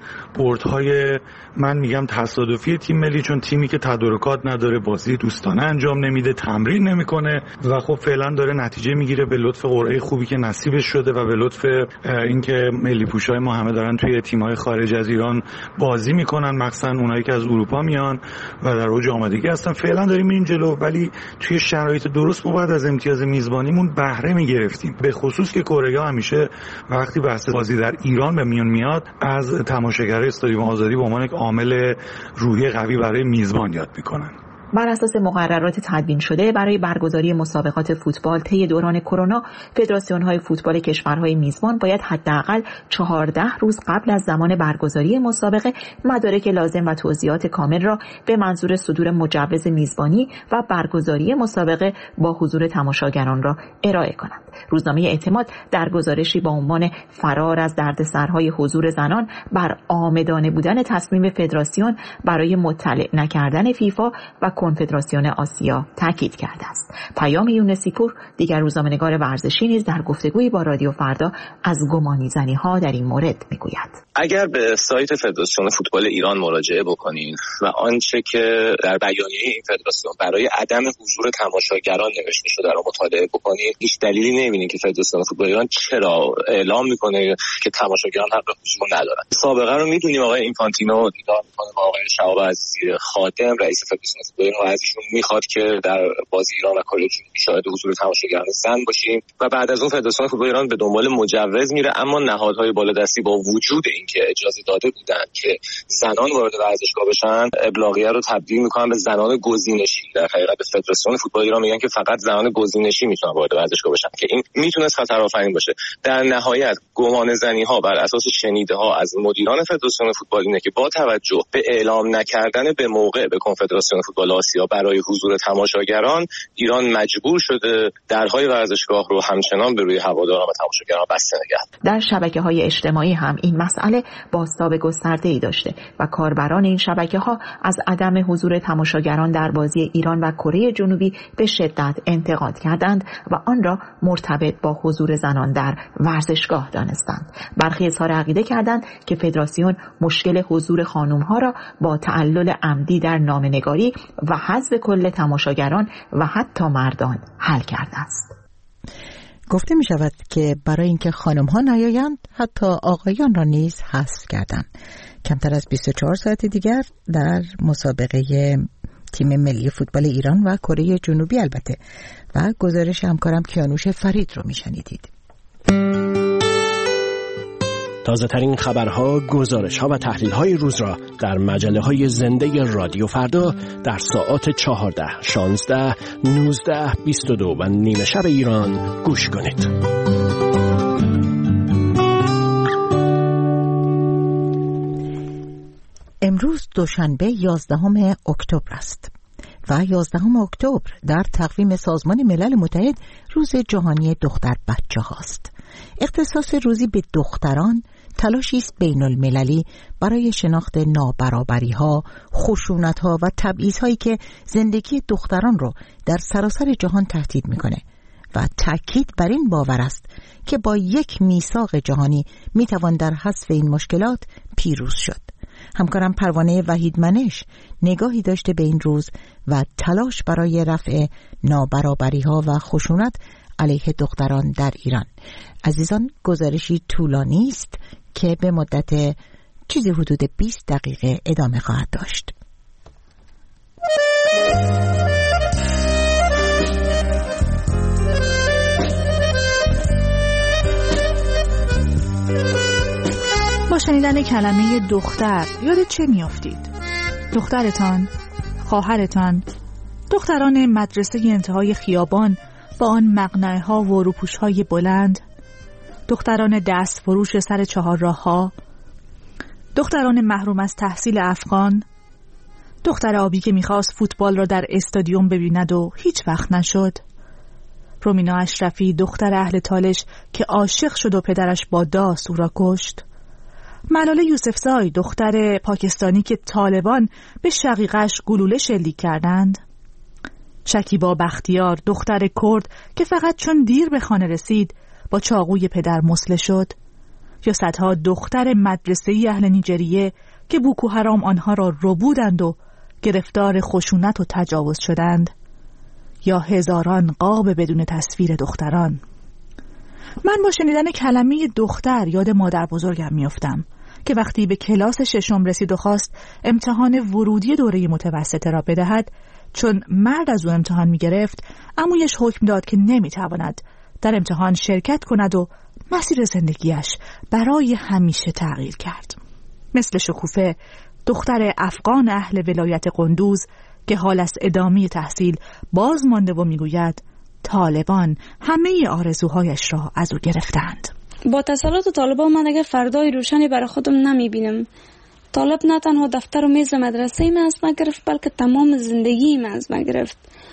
بردهای من میگم تصادفی تیم ملی، چون تیمی که تدارکات نداره، بازی دوستانه انجام نمیده، تمرین نمیکنه و خب فعلا داره نتیجه میگیره به لطف قرعه خوبی که نصیبش شده و به لطف اینکه ملی پوشای ما همه دارن توی تیم‌های خارج از ایران بازی میکنن، مخصوصا اونایی که از اروپا میان و در اوج آمادگی هستن. فعلا داریم میریم جلو، ولی توی شرایط درست ما باید از امتیاز میزبانیمون بهره میگرفتیم، به خصوص که کره همیشه وقتی بحث بازی در ایران به میون میاد از تماشاگرای استادیوم آزادی به عنوان یک عامل روحی قوی برای میزبان یاد میکنن. بر اساس مقررات تدوین شده برای برگزاری مسابقات فوتبال طی دوران کرونا، فدراسیون‌های فوتبال کشورهای میزبان باید حداقل چهارده روز قبل از زمان برگزاری مسابقه مدارک لازم و توضیحات کامل را به منظور صدور مجوز میزبانی و برگزاری مسابقه با حضور تماشاگران را ارائه کنند. روزنامه اعتماد در گزارشی با عنوان فرار از دردسرهای حضور زنان بر عامدانه بودن تصمیم فدراسیون برای مطلع نکردن فیفا و کنفدراسیون آسیا تاکید کرده است. پیام یونسیپور دیگر روزنامه‌نگار ورزشی نیز در گفتگویی با رادیو فردا از گمانی‌زنی‌ها در این مورد میگوید. اگر به سایت فدراسیون فوتبال ایران مراجعه بکنید و آنچه که در بیانیه این فدراسیون برای عدم حضور تماشاگران نوشته شده را مطالعه بکنید، هیچ دلیلی نمی‌بینید که فدراسیون فوتبال ایران چرا اعلام میکنه که تماشاگران حق حضور ندارن. سابقه رو می‌دونیم. آقای اینفانتینو دیدار می‌کنه با آقای شهاب عزیزی خادم رئیس فدراسیون فوتبال و ازشون میخواد که در بازی ایران و کره جنوبی شاهد حضور تماشاگران زن باشیم و بعد از اون فدراسیون فوتبال ایران به دنبال مجوز میره، اما نهادهای بالادستی با وجود اینکه اجازه داده بودن که زنان وارد ورزشگاه بشن، ابلاغیه رو تبدیل میکنن به زنان گزینشی. در حقیقت به فدراسیون فوتبال ایران میگن که فقط زنان گزینشی میتونن وارد ورزشگاه بشن که این میتونه خطرآفرین باشه. در نهایت گمان زنی ها بر اساس شنیده ها از مدیران فدراسیون فوتبال اینه که با توجه به اعلام نکردن به موقع به کنفدراسیون فوتبال آسیا برای حضور تماشاگران، ایران مجبور شده درهای ورزشگاه رو همچنان به روی هواداران و تماشاگران بسته نگه. در شبکه‌های اجتماعی هم این مسئله بازتاب گسترده‌ای داشته و کاربران این شبکه‌ها از عدم حضور تماشاگران در بازی ایران و کره جنوبی به شدت انتقاد کردند و آن را مرتبط با حضور زنان در ورزشگاه دانستند. برخی اظهار عقیده کردند که فدراسیون مشکل حضور خانم‌ها را با تعلل عمدی در نامه‌نگاری و حذف کل تماشاگران و حتی مردان حل کرده است. گفته می شود که برای اینکه خانم ها نیایند حتی آقایان را نیز حذف کردند. کمتر از بیست و چهار ساعت دیگر در مسابقه تیم ملی فوتبال ایران و کره جنوبی البته، و گزارش همکارم کیانوش فرید رو میشنیدید. تازه ترین خبرها، گزارش‌ها و تحلیل‌های روز را در مجله‌های زنده رادیو فردا در ساعات چهارده، شانزده، نوزده، بیست و دو و نیمه شب ایران گوش کنید. امروز دوشنبه یازدهم اکتبر است و یازدهم اکتبر در تقویم سازمان ملل متحد روز جهانی دختر بچه هاست. اختصاص روزی به دختران تلاشی است بین المللی برای شناخت نابرابری ها، خشونت ها و تبعیض هایی که زندگی دختران رو در سراسر جهان تهدید میکنه و تأکید بر این باور است که با یک میثاق جهانی میتوان در حذف این مشکلات پیروز شد. همکارم پروانه وحیدمنش نگاهی داشته به این روز و تلاش برای رفع نابرابری ها و خشونت علیه دختران در ایران. عزیزان، گزارشی طولانی است که به مدت چیزی حدود بیست دقیقه ادامه خواهد داشت. با شنیدن کلمه دختر یاد چه میافتید؟ دخترتان، خواهرتان، دختران مدرسه انتهای خیابان با آن مقنعه ها و روپوش های بلند، دختران دست فروش سر چهار راه ها، دختران محروم از تحصیل افغان، دختر آبی که میخواست فوتبال را در استادیوم ببیند و هیچ وقت نشد، رومینا اشرفی دختر اهل تالش که عاشق شد و پدرش با داس او را کشت، ملاله یوسفزای دختر پاکستانی که طالبان به شقیقش گلوله شلیک کردند، شکیبا بختیار دختر کرد که فقط چون دیر به خانه رسید با چاقوی پدر مسله شد، یا صدها دختر مدرسه‌ای اهل نیجریه که بوکو حرام آنها را ربودند و گرفتار خشونت و تجاوز شدند، یا هزاران قاب بدون تصویر دختران. من با شنیدن کلمه دختر یاد مادر بزرگم میافتم که وقتی به کلاس ششم رسید و خواست امتحان ورودی دوره متوسطه را بدهد، چون مرد از او امتحان میگرفت، عمویش حکم داد که نمیتواند در امتحان شرکت کند و مسیر زندگیش برای همیشه تغییر کرد. مثل شکوفه دختر افغان اهل ولایت قندوز که حال از ادامه تحصیل باز مانده و میگوید طالبان همه آرزوهایش را از او گرفتند. با تسلط طالبان من اگر فردای روشنی برای خودم نمیبینم. طالب نه تنها دفتر و میز مدرسه من از من گرفت، بلکه تمام زندگی من از من گرفت.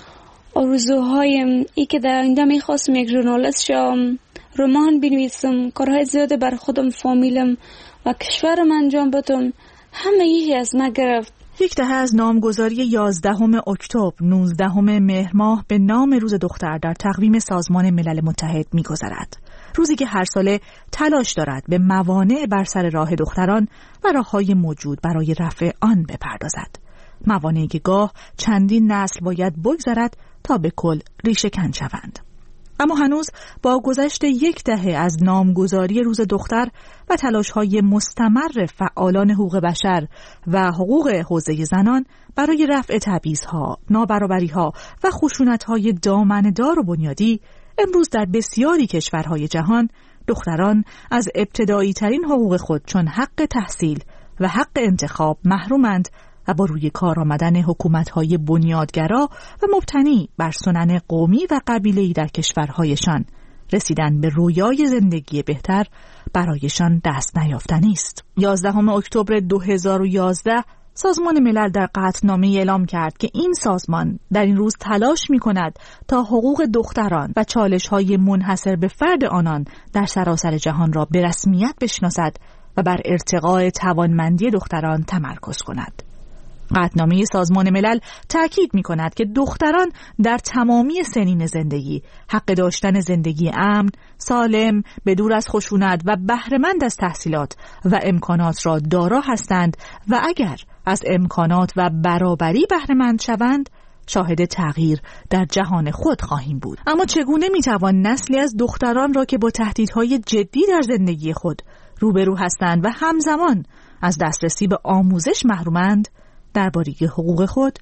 آرزوهایم ای که در آینده میخواستم یک ژورنالیست شم، رمان بنویسم، کارهای زیاده بر خودم، فامیلم و کشورم انجام بدم، همه یکی از من گرفت. یک دهه از نامگذاری یازدهم اکتبر نوزدهم مهر ماه به نام روز دختر در تقویم سازمان ملل متحد می‌گذرد. روزی که هر ساله تلاش دارد به موانع بر سر راه دختران و راه‌های موجود برای رفع آن بپردازد. موانعی که گاه چندین نسل باید بگذرد تا به کل ریشه کن شوند. اما هنوز با گذشت یک دهه از نامگذاری روز دختر و تلاش‌های مستمر فعالان حقوق بشر و حقوق حوزه زنان برای رفع تبعیض‌ها، نابرابری‌ها و خشونت‌های دامنه‌دار و بنیادی، امروز در بسیاری کشورهای جهان دختران از ابتدایی ترین حقوق خود چون حق تحصیل و حق انتخاب محرومند و با روی کار آمدن حکومت‌های بنیادگرا و مبتنی بر سنن قومی و قبیله‌ای در کشورهایشان رسیدن به رویای زندگی بهتر برایشان دست نیافتنی است. یازدهم اکتبر دو هزار و یازده سازمان ملل در قطعنامه اعلام کرد که این سازمان در این روز تلاش می‌کند تا حقوق دختران و چالش‌های منحصر به فرد آنان در سراسر جهان را به رسمیت بشناسد و بر ارتقاء توانمندی دختران تمرکز کند. قطعنامه سازمان ملل تأکید می‌کند که دختران در تمامی سنین زندگی حق داشتن زندگی امن، سالم، بدور از خشونت و بهره‌مند از تحصیلات و امکانات را دارا هستند و اگر از امکانات و برابری بهره‌مند شوند، شاهد تغییر در جهان خود خواهیم بود. اما چگونه می‌توان نسلی از دختران را که با تهدیدهای جدی در زندگی خود روبرو هستند و همزمان از دسترسی به آموزش محرومند، درباره حقوق خود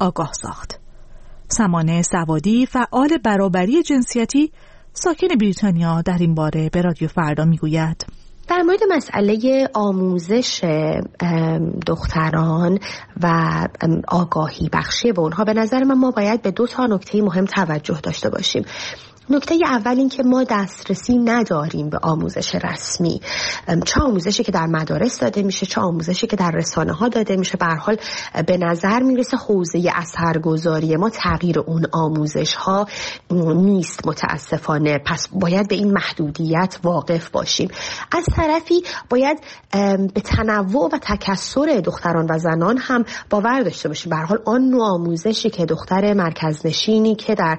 آگاه ساخت. سمانه سوادی، فعال برابری جنسیتی ساکن بریتانیا، در این باره به رادیو فردا میگوید: در مورد مسئله آموزش دختران و آگاهی بخشی به اونها، به نظر من ما باید به دو تا نکته مهم توجه داشته باشیم. نکته اول این که ما دسترسی نداریم به آموزش رسمی، چه آموزشی که در مدارس داده میشه، چه آموزشی که در رسانه ها داده میشه. به هر حال به نظر میرسه حوزه اثرگذاری ما تغییر اون آموزش ها نیست متاسفانه. پس باید به این محدودیت واقف باشیم. از طرفی باید به تنوع و تکثر دختران و زنان هم باور داشته باشیم. به هر حال آن نوع آموزشی که دختر مرکز نشینی که در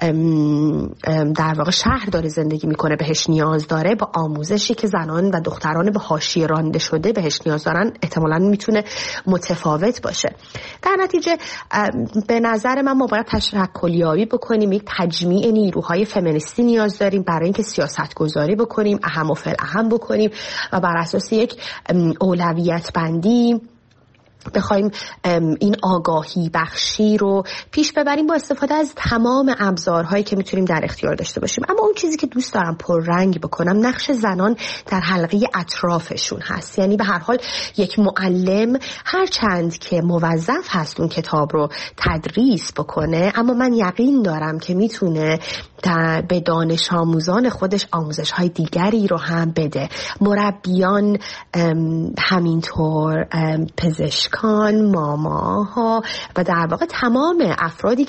در واقع شهر داره زندگی میکنه بهش نیاز داره، با آموزشی که زنان و دختران به حاشیه رانده شده بهش نیاز دارن احتمالاً میتونه متفاوت باشه. در نتیجه به نظر من ما باید تشکلیابی بکنیم، یک تجمیع نیروهای فمینیستی نیاز داریم برای اینکه سیاست گذاری بکنیم، اهم و فالاهم بکنیم و بر اساس یک اولویت بندی بخوایم این آگاهی بخشی رو پیش ببریم با استفاده از تمام ابزارهایی که میتونیم در اختیار داشته باشیم. اما اون چیزی که دوست دارم پررنگ بکنم نقش زنان در حلقه اطرافشون هست. یعنی به هر حال یک معلم هر چند که موظف هست اون کتاب رو تدریس بکنه، اما من یقین دارم که میتونه به دانش آموزان خودش آموزش های دیگری رو هم بده. مربیان همینطور، پزشکان، ماماها و در واقع تمام افرادی